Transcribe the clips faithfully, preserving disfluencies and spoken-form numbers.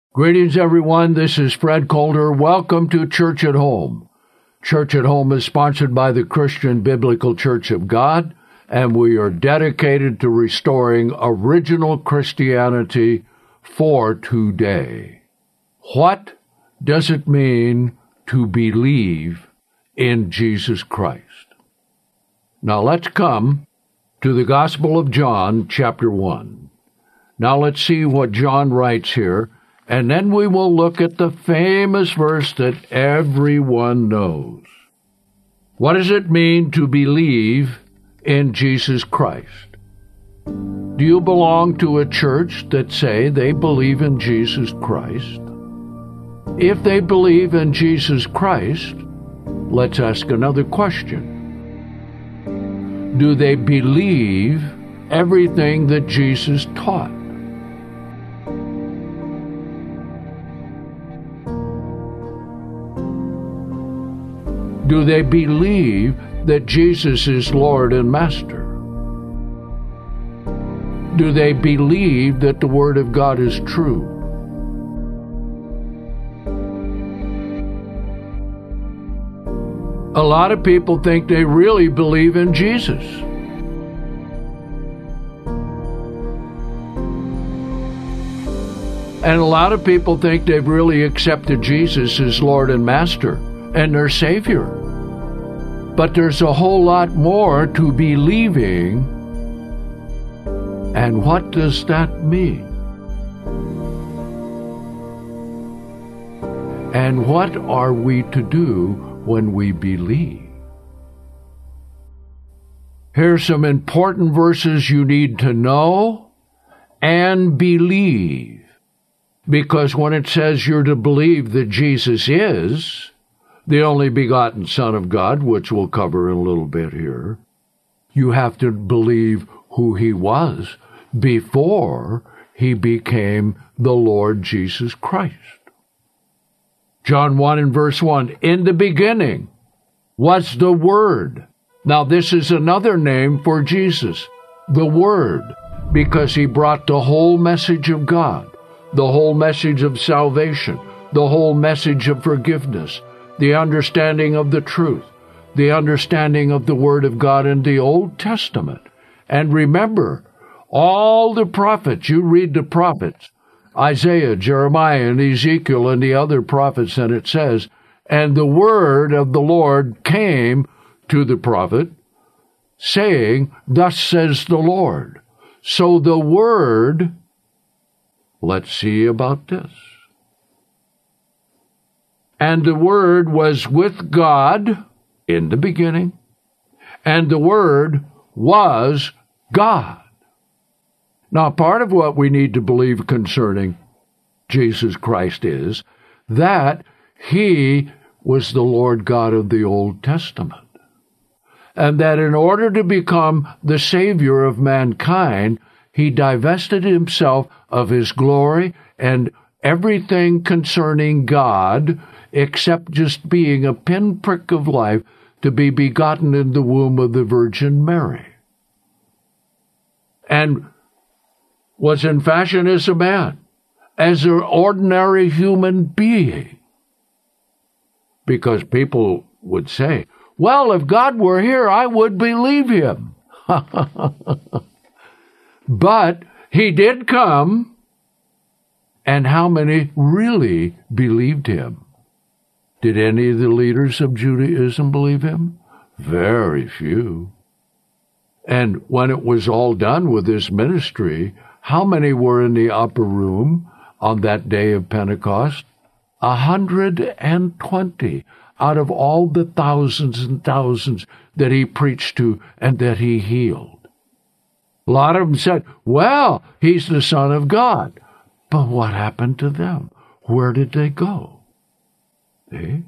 Greetings, everyone. This is Fred Coulter. Welcome to Church at Home. Church at Home is sponsored by the Christian Biblical Church of God, and we are dedicated to restoring original Christianity for today. What does it mean to believe in Jesus Christ? Now let's come to the Gospel of John, chapter one. Now let's see what John writes here. And then we will look at the famous verse that everyone knows. What does it mean to believe in Jesus Christ? Do you belong to a church that say they believe in Jesus Christ? If they believe in Jesus Christ, let's ask another question. Do they believe everything that Jesus taught? Do they believe that Jesus is Lord and Master? Do they believe that the Word of God is true? A lot of people think they really believe in Jesus. And a lot of people think they've really accepted Jesus as Lord and Master and their Savior. But there's a whole lot more to believing. And what does that mean? And what are we to do when we believe? Here's some important verses you need to know and believe. Because when it says you're to believe that Jesus is the only begotten Son of God, which we'll cover in a little bit here, you have to believe who he was before he became the Lord Jesus Christ. John one and verse one, in the beginning was the Word. Now this is another name for Jesus, the Word, because he brought the whole message of God, the whole message of salvation, the whole message of forgiveness, the understanding of the truth, the understanding of the Word of God in the Old Testament. And remember, all the prophets, you read the prophets, Isaiah, Jeremiah, and Ezekiel, and the other prophets, and it says, and the word of the Lord came to the prophet, saying, thus says the Lord. So the Word, let's see about this. And the Word was with God in the beginning, and the Word was God. Now, part of what we need to believe concerning Jesus Christ is that he was the Lord God of the Old Testament, and that in order to become the Savior of mankind, he divested himself of his glory and everything concerning God, except just being a pinprick of life to be begotten in the womb of the Virgin Mary, and was in fashion as a man, as an ordinary human being. Because people would say, well, if God were here, I would believe him. But he did come, and how many really believed him? Did any of the leaders of Judaism believe him? Very few. And when it was all done with this ministry, how many were in the upper room on that day of Pentecost? A hundred and twenty out of all the thousands and thousands that he preached to and that he healed. A lot of them said, well, he's the Son of God. But what happened to them? Where did they go? See?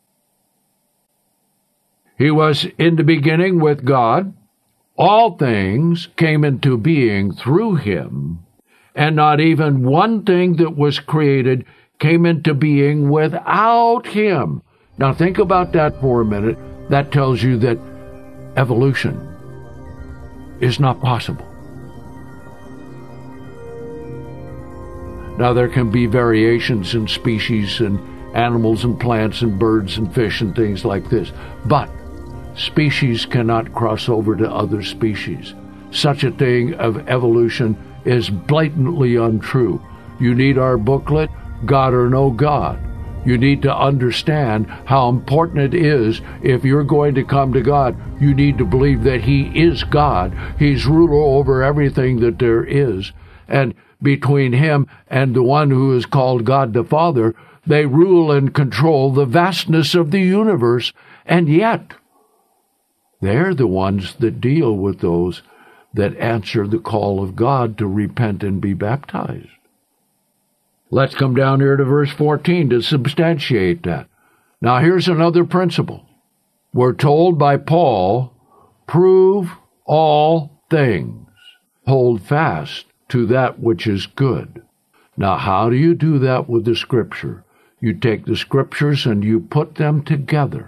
He was in the beginning with God. All things came into being through him, and not even one thing that was created came into being without him. Now think about that for a minute. That tells you that evolution is not possible. Now, there can be variations in species and animals and plants and birds and fish and things like this, but species cannot cross over to other species. Such a thing of evolution is blatantly untrue. You need our booklet, God or No God. You need to understand how important it is. If you're going to come to God, you need to believe that He is God. He's ruler over everything that there is. And between Him and the one who is called God the Father, they rule and control the vastness of the universe. And yet, they're the ones that deal with those that answer the call of God to repent and be baptized. Let's come down here to verse fourteen to substantiate that. Now here's another principle. We're told by Paul, prove all things. Hold fast to that which is good. Now how do you do that with the Scripture? You take the Scriptures and you put them together.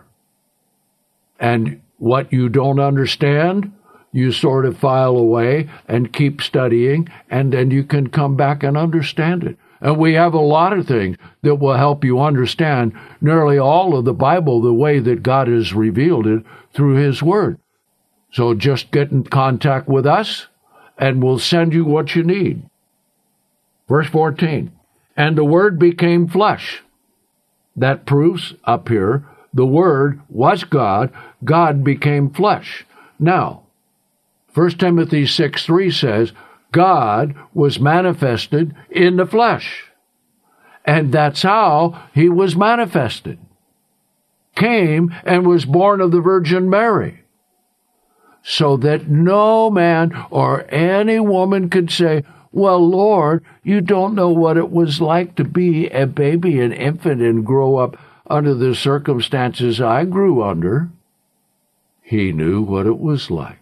And what you don't understand, you sort of file away and keep studying, and then you can come back and understand it. And we have a lot of things that will help you understand nearly all of the Bible the way that God has revealed it through His Word. So just get in contact with us, and we'll send you what you need. Verse fourteen, and the Word became flesh. That proves up here, the Word was God, God became flesh. Now, First Timothy six three says, God was manifested in the flesh. And that's how He was manifested. Came and was born of the Virgin Mary. So that no man or any woman could say, well, Lord, you don't know what it was like to be a baby, an infant, and grow up under the circumstances I grew under. He knew what it was like.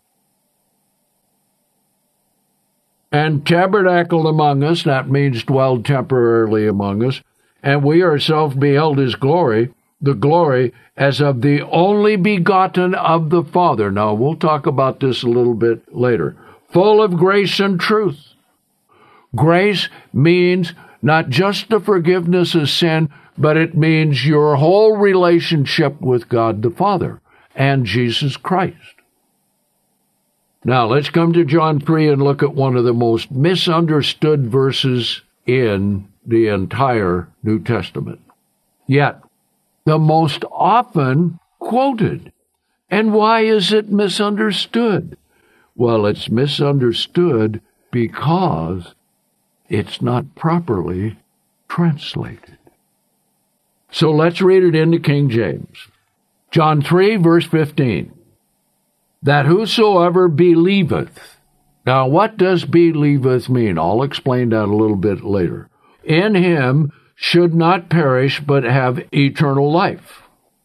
And tabernacled among us, that means dwelled temporarily among us, and we ourselves beheld His glory, the glory as of the only begotten of the Father. Now, we'll talk about this a little bit later. Full of grace and truth. Grace means not just the forgiveness of sin, but it means your whole relationship with God the Father and Jesus Christ. Now, let's come to John three and look at one of the most misunderstood verses in the entire New Testament. Yet, the most often quoted. And why is it misunderstood? Well, it's misunderstood because it's not properly translated. So let's read it in the King James. John three, verse fifteen. That whosoever believeth. Now, what does believeth mean? I'll explain that a little bit later. In Him should not perish, but have eternal life.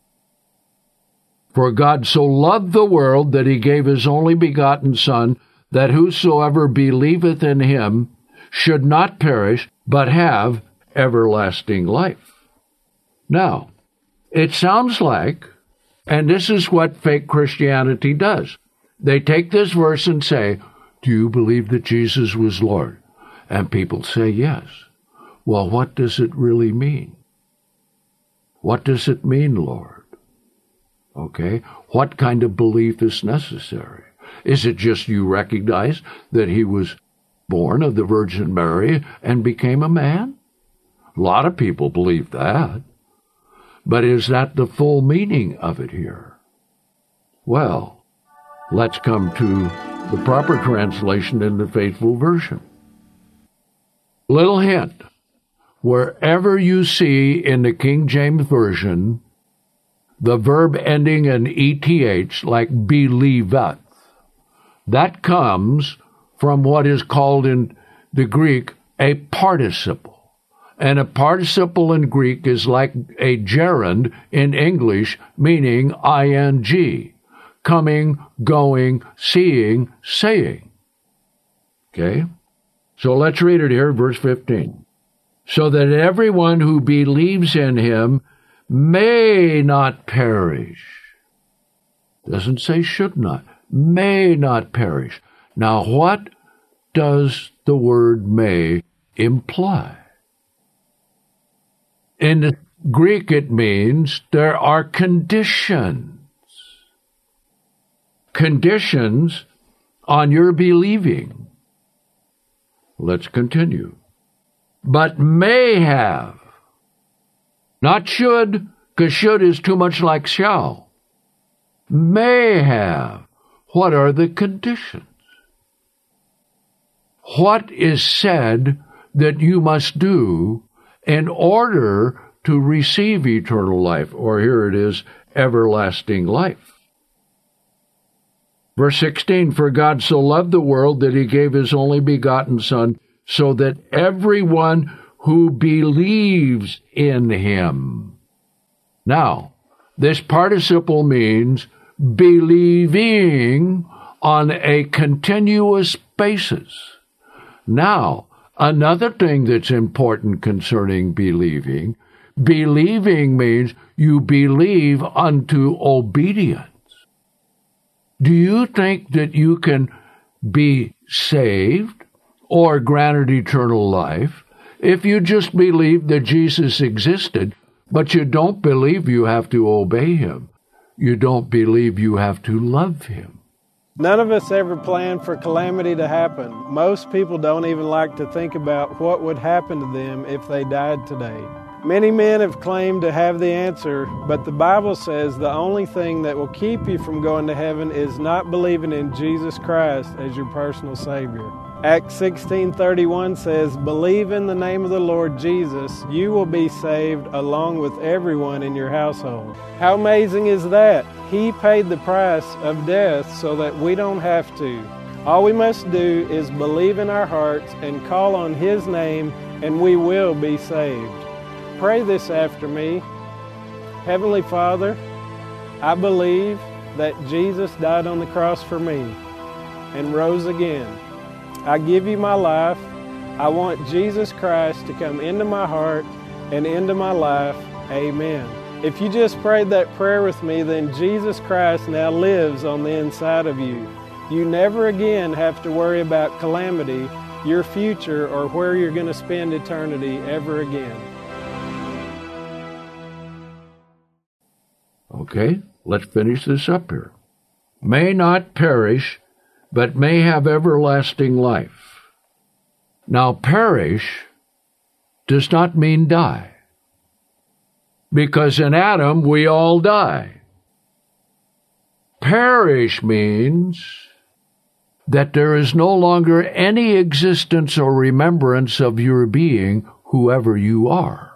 For God so loved the world that He gave His only begotten Son, that whosoever believeth in Him should not perish, but have everlasting life. Now, it sounds like, and this is what fake Christianity does. They take this verse and say, do you believe that Jesus was Lord? And people say yes. Well, what does it really mean? What does it mean, Lord? Okay, what kind of belief is necessary? Is it just you recognize that He was born of the Virgin Mary and became a man? A lot of people believe that. But is that the full meaning of it here? Well, let's come to the proper translation in the faithful version. Little hint. Wherever you see in the King James Version the verb ending in eth, like believeth, that comes from what is called in the Greek a participle. And a participle in Greek is like a gerund in English, meaning ing, coming, going, seeing, saying. Okay? So let's read it here, verse fifteen. So that everyone who believes in Him may not perish. Doesn't say should not. May not perish. Now, what does the word may imply? In the Greek, it means there are conditions. Conditions on your believing. Let's continue. But may have. Not should, because should is too much like shall. May have. What are the conditions? What is said that you must do in order to receive eternal life? Or here it is, everlasting life. Verse sixteen, for God so loved the world that he gave his only begotten Son, so that everyone who believes in him. Now, this participle means believing on a continuous basis. Now, another thing that's important concerning believing, believing means you believe unto obedience. Do you think that you can be saved or granted eternal life if you just believe that Jesus existed, but you don't believe you have to obey him? You don't believe you have to love him. None of us ever planned for calamity to happen. Most people don't even like to think about what would happen to them if they died today. Many men have claimed to have the answer, but the Bible says the only thing that will keep you from going to heaven is not believing in Jesus Christ as your personal Savior. Acts sixteen thirty-one says, believe in the name of the Lord Jesus, you will be saved along with everyone in your household. How amazing is that? He paid the price of death so that we don't have to. All we must do is believe in our hearts and call on his name, and we will be saved. Pray this after me. Heavenly Father, I believe that Jesus died on the cross for me and rose again. I give you my life. I want Jesus Christ to come into my heart and into my life. Amen. If you just prayed that prayer with me, then Jesus Christ now lives on the inside of you. You never again have to worry about calamity, your future, or where you're going to spend eternity ever again. Okay, let's finish this up here. May not perish, but may have everlasting life. Now, perish does not mean die, because in Adam we all die. Perish means that there is no longer any existence or remembrance of your being, whoever you are.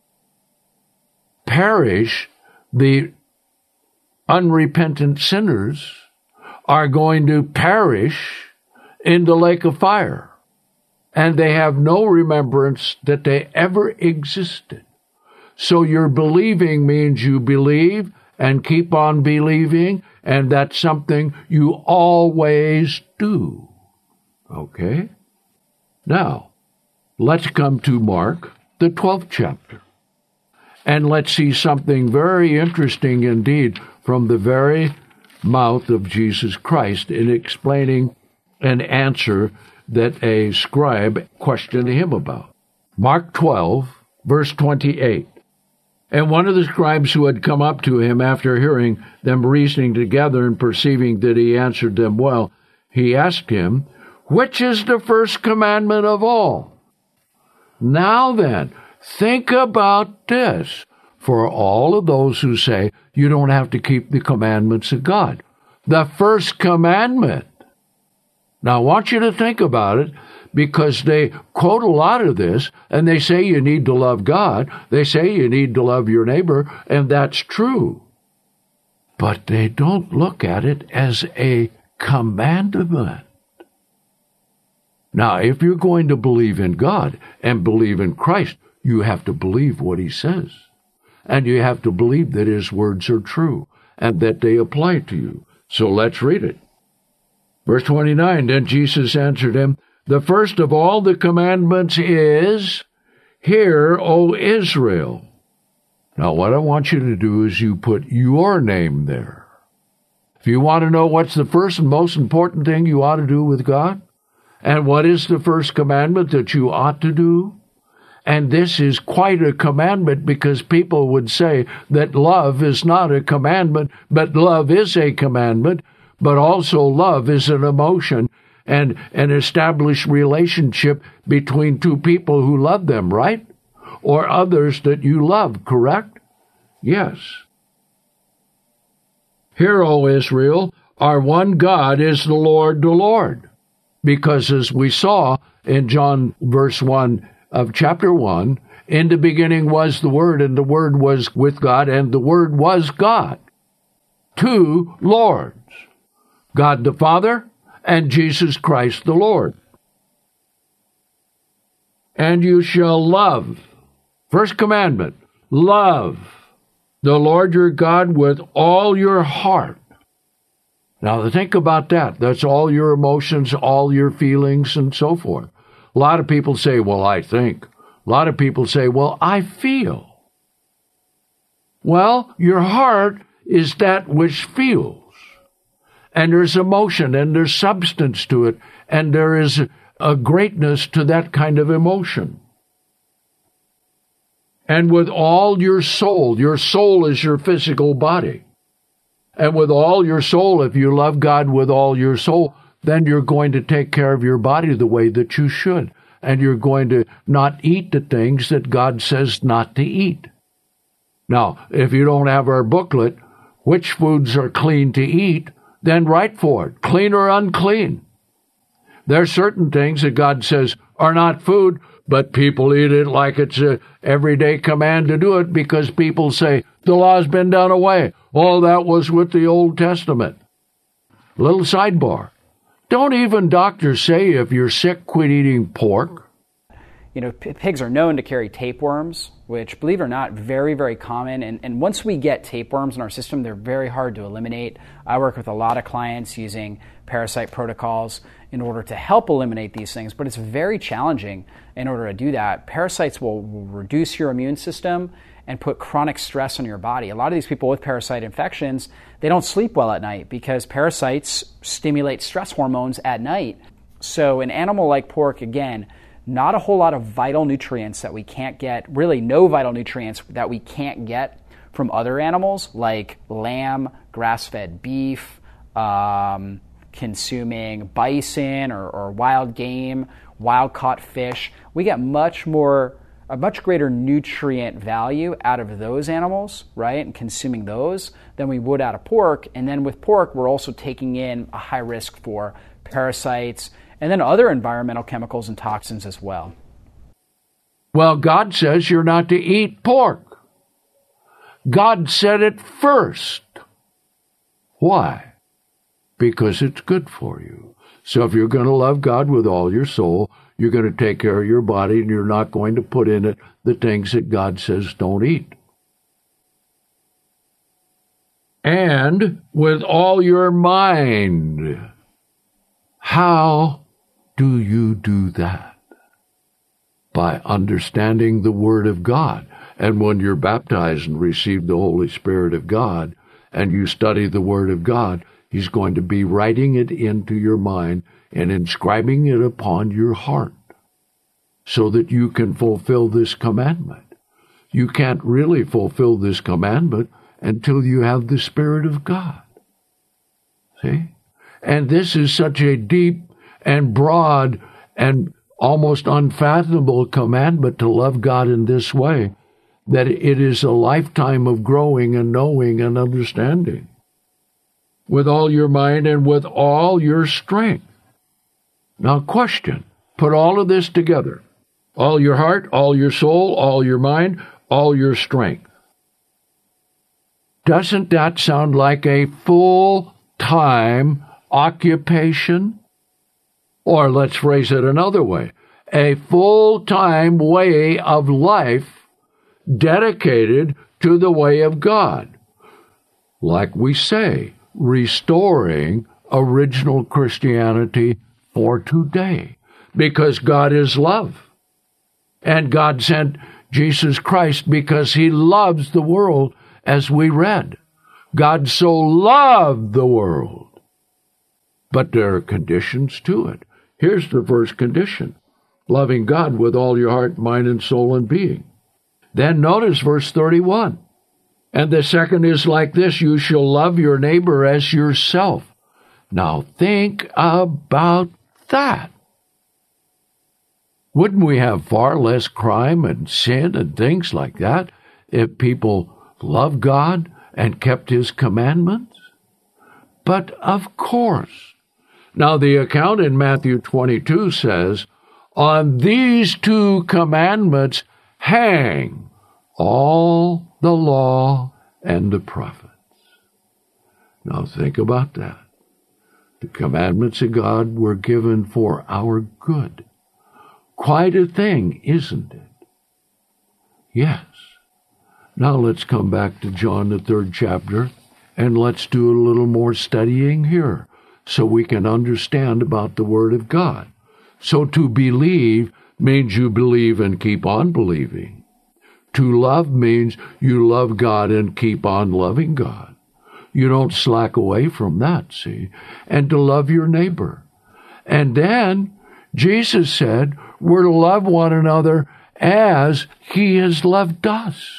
Perish, the unrepentant sinners are going to perish in the lake of fire, and they have no remembrance that they ever existed. So your believing means you believe and keep on believing, and that's something you always do. Okay? Now, let's come to Mark, the twelfth chapter, and let's see something very interesting indeed from the very mouth of Jesus Christ in explaining an answer that a scribe questioned him about. Mark twelve, verse twenty-eight. And one of the scribes who had come up to him after hearing them reasoning together and perceiving that he answered them well, he asked him, which is the first commandment of all? Now then, think about this. For all of those who say you don't have to keep the commandments of God. The first commandment. Now, I want you to think about it, because they quote a lot of this, and they say you need to love God. They say you need to love your neighbor, and that's true. But they don't look at it as a commandment. Now, if you're going to believe in God and believe in Christ, you have to believe what he says. And you have to believe that his words are true and that they apply to you. So let's read it. Verse twenty-nine, then Jesus answered him, the first of all the commandments is, hear, O Israel. Now what I want you to do is you put your name there. If you want to know what's the first and most important thing you ought to do with God, And what is the first commandment that you ought to do? And this is quite a commandment, because people would say that love is not a commandment, but love is a commandment, but also love is an emotion and an established relationship between two people who love them, right? Or others that you love, correct? Yes. Hear, O Israel, our one God is the Lord, the Lord. Because as we saw in John verse one of chapter one, in the beginning was the Word, and the Word was with God, and the Word was God. Two Lords, God the Father and Jesus Christ the Lord. And you shall love, first commandment, love the Lord your God with all your heart. Now think about that. That's all your emotions, all your feelings, and so forth. A lot of people say, well, I think. A lot of people say, well, I feel. Well, your heart is that which feels. And there's emotion, and there's substance to it, and there is a greatness to that kind of emotion. And with all your soul, your soul is your physical body. And with all your soul, if you love God with all your soul, then you're going to take care of your body the way that you should. And you're going to not eat the things that God says not to eat. Now, if you don't have our booklet, which foods are clean to eat, then write for it, clean or unclean. There are certain things that God says are not food, but people eat it like it's an everyday command to do it because people say, the law's been done away. Oh, that was with the Old Testament. Little sidebar. Don't even doctors say if you're sick, quit eating pork? You know, p- pigs are known to carry tapeworms, which, believe it or not, very, very common. And, and once we get tapeworms in our system, they're very hard to eliminate. I work with a lot of clients using parasite protocols in order to help eliminate these things, but it's very challenging in order to do that. Parasites will, will reduce your immune system and put chronic stress on your body. A lot of these people with parasite infections, they don't sleep well at night because parasites stimulate stress hormones at night. So an animal like pork, again, not a whole lot of vital nutrients that we can't get, really no vital nutrients that we can't get from other animals like lamb, grass-fed beef, um, consuming bison or, or wild game, wild-caught fish. We get much more, a much greater nutrient value out of those animals, right, and consuming those than we would out of pork. And then with pork, we're also taking in a high risk for parasites and then other environmental chemicals and toxins as well. Well, God says you're not to eat pork. God said it first. Why? Because it's good for you. So if you're going to love God with all your soul, you're going to take care of your body, and you're not going to put in it the things that God says don't eat. And with all your mind. How do you do that? By understanding the Word of God. And when you're baptized and receive the Holy Spirit of God, and you study the Word of God, He's going to be writing it into your mind and inscribing it upon your heart so that you can fulfill this commandment. You can't really fulfill this commandment until you have the Spirit of God. See? And this is such a deep and broad and almost unfathomable commandment to love God in this way, that it is a lifetime of growing and knowing and understanding. With all your mind and with all your strength. Now, question. Put all of this together. All your heart, all your soul, all your mind, all your strength. Doesn't that sound like a full-time occupation? Or let's phrase it another way. A full-time way of life dedicated to the way of God. Like we say, restoring original Christianity for today. Because God is love. And God sent Jesus Christ because He loves the world, as we read. God so loved the world. But there are conditions to it. Here's the first condition: loving God with all your heart, mind, and soul and being. Then notice verse thirty-one. And the second is like this: you shall love your neighbor as yourself. Now think about that. Wouldn't we have far less crime and sin and things like that if people loved God and kept His commandments? But of course. Now the account in Matthew twenty-two says, on these two commandments hang all the law and the prophets. Now think about that. The commandments of God were given for our good. Quite a thing, isn't it? Yes. Now let's come back to John, the third chapter, and let's do a little more studying here so we can understand about the Word of God. So to believe means you believe and keep on believing. To love means you love God and keep on loving God. You don't slack away from that, see? And to love your neighbor. And then Jesus said we're to love one another as He has loved us.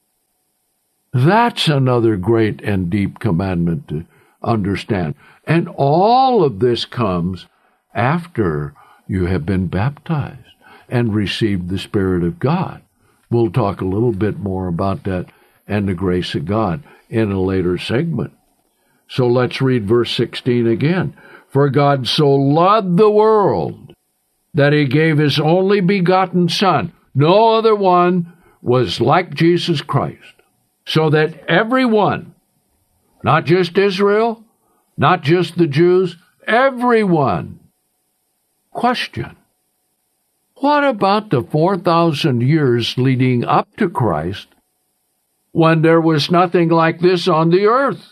That's another great and deep commandment to understand. And all of this comes after you have been baptized and received the Spirit of God. We'll talk a little bit more about that and the grace of God in a later segment. So let's read verse sixteen again. For God so loved the world that He gave His only begotten Son. No other one was like Jesus Christ. So that everyone, not just Israel, not just the Jews, everyone. Question: what about the four thousand years leading up to Christ when there was nothing like this on the earth?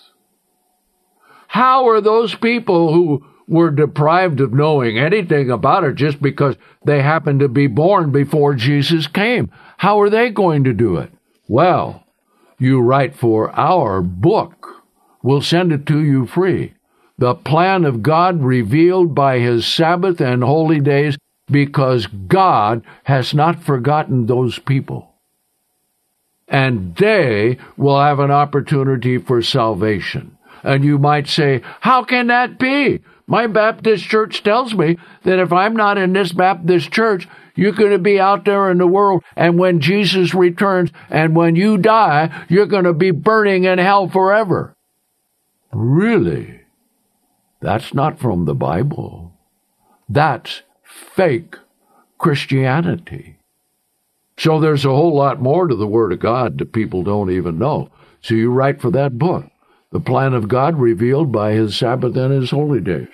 How are those people who were deprived of knowing anything about it just because they happened to be born before Jesus came, how are they going to do it? Well, you write for our book. We'll send it to you free. The plan of God revealed by His Sabbath and holy days, because God has not forgotten those people. And they will have an opportunity for salvation. And you might say, how can that be? My Baptist church tells me that if I'm not in this Baptist church, you're going to be out there in the world, and when Jesus returns and when you die, you're going to be burning in hell forever. Really? That's not from the Bible. That's fake Christianity. So there's a whole lot more to the Word of God that people don't even know. So you write for that book, The Plan of God Revealed by His Sabbath and His Holy Days.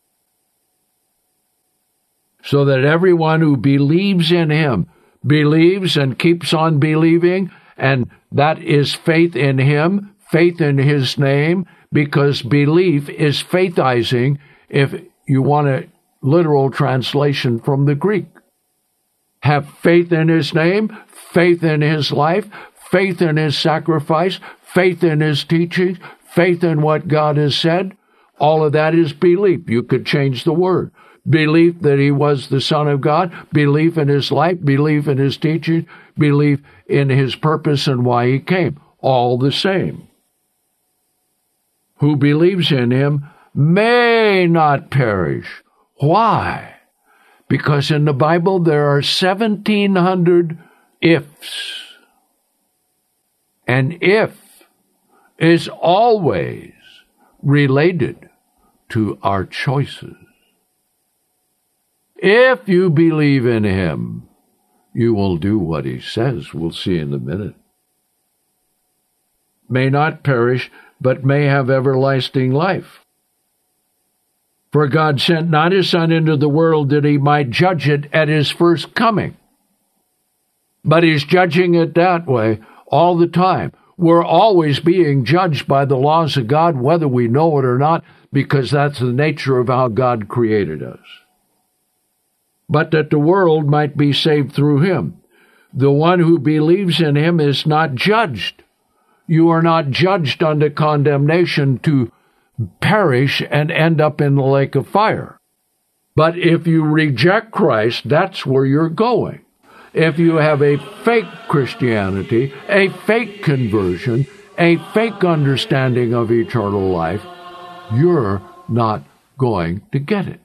So that everyone who believes in Him believes and keeps on believing, and that is faith in Him, faith in His name, because belief is faithizing, if you want a literal translation from the Greek. Have faith in His name, faith in His life, faith in His sacrifice, faith in His teachings, faith in what God has said. All of that is belief. You could change the word. Belief that He was the Son of God, belief in His life, belief in His teaching, belief in His purpose and why He came. All the same. Who believes in Him may not perish. Why? Because in the Bible there are seventeen hundred ifs. And if is always related to our choices. If you believe in Him, you will do what He says. We'll see in a minute. May not perish, but may have everlasting life. For God sent not His Son into the world that He might judge it at His first coming. But He's judging it that way all the time. We're always being judged by the laws of God, whether we know it or not, because that's the nature of how God created us. But that the world might be saved through Him. The one who believes in Him is not judged. You are not judged unto condemnation to perish and end up in the lake of fire. But if you reject Christ, that's where you're going. If you have a fake Christianity, a fake conversion, a fake understanding of eternal life, you're not going to get it.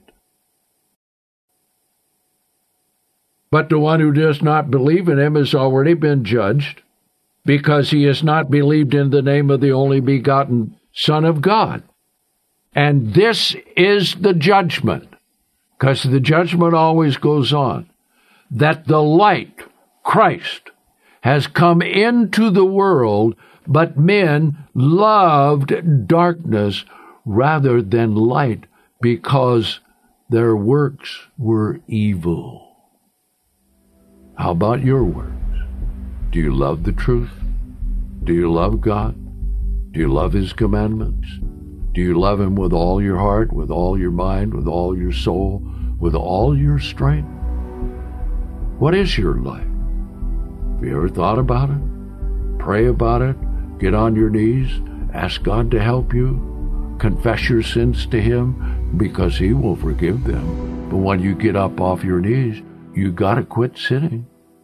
But the one who does not believe in him has already been judged, because he has not believed in the name of the only begotten Son of God. And this is the judgment, because the judgment always goes on, that the light, Christ, has come into the world, but men loved darkness rather than light, because their works were evil. How about your works? Do you love the truth? Do you love God? Do you love His commandments? Do you love Him with all your heart, with all your mind, with all your soul, with all your strength? What is your life? Have you ever thought about it? Pray about it. Get on your knees. Ask God to help you. Confess your sins to Him, because He will forgive them. But when you get up off your knees, you got to quit sinning.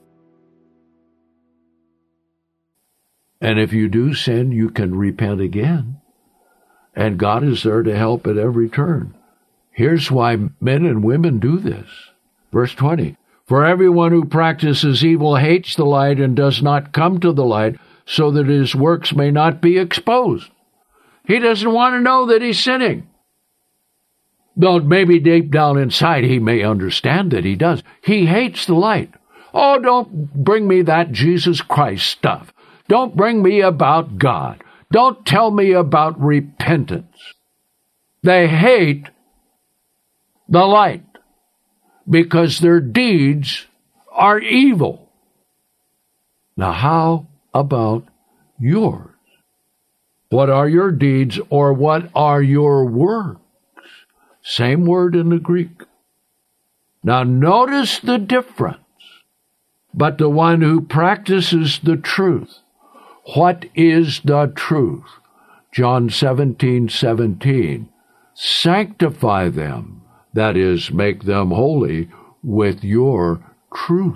And if you do sin, you can repent again. And God is there to help at every turn. Here's why men and women do this. Verse twenty. For everyone who practices evil hates the light and does not come to the light, so that his works may not be exposed. He doesn't want to know that he's sinning. Though maybe deep down inside he may understand that he does. He hates the light. Oh, don't bring me that Jesus Christ stuff. Don't bring me about God. Don't tell me about repentance. They hate the light because their deeds are evil. Now, how about yours? What are your deeds, or what are your works? Same word in the Greek. Now, notice the difference. But the one who practices the truth. What is the truth? John seventeen seventeen. Sanctify them, that is, make them holy, with your truth.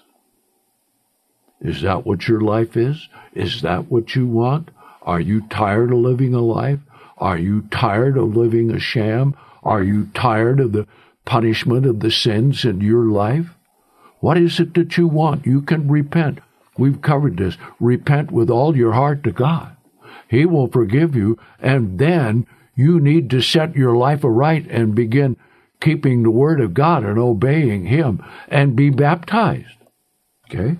Is that what your life is? Is that what you want? Are you tired of living a life? Are you tired of living a sham? Are you tired of the punishment of the sins in your life? What is it that you want? You can repent. We've covered this. Repent with all your heart to God. He will forgive you, and then you need to set your life aright and begin keeping the Word of God and obeying Him and be baptized. Okay?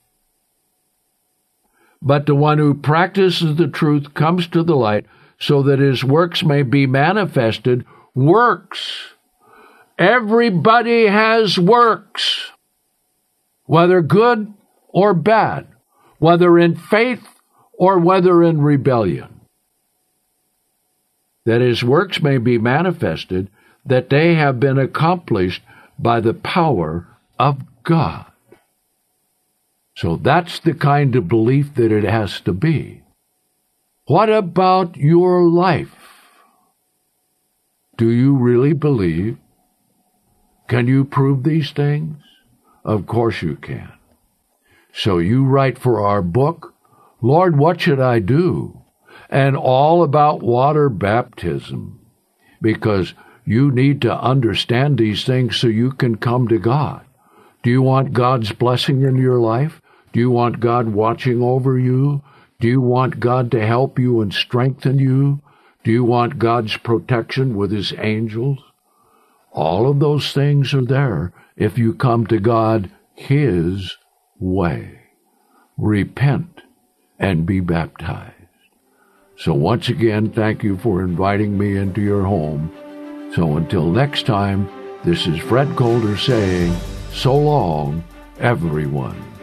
But the one who practices the truth comes to the light, so that his works may be manifested. Works. Everybody has works, whether good or bad, whether in faith or whether in rebellion. That his works may be manifested, that they have been accomplished by the power of God. So that's the kind of belief that it has to be. What about your life? Do you really believe? Can you prove these things? Of course you can. So you write for our book, Lord, what should I do? And all about water baptism, because you need to understand these things so you can come to God. Do you want God's blessing in your life? Do you want God watching over you? Do you want God to help you and strengthen you? Do you want God's protection with His angels? All of those things are there if you come to God His way. Repent and be baptized. So once again, thank you for inviting me into your home. So until next time, this is Fred Colder saying, so long, everyone.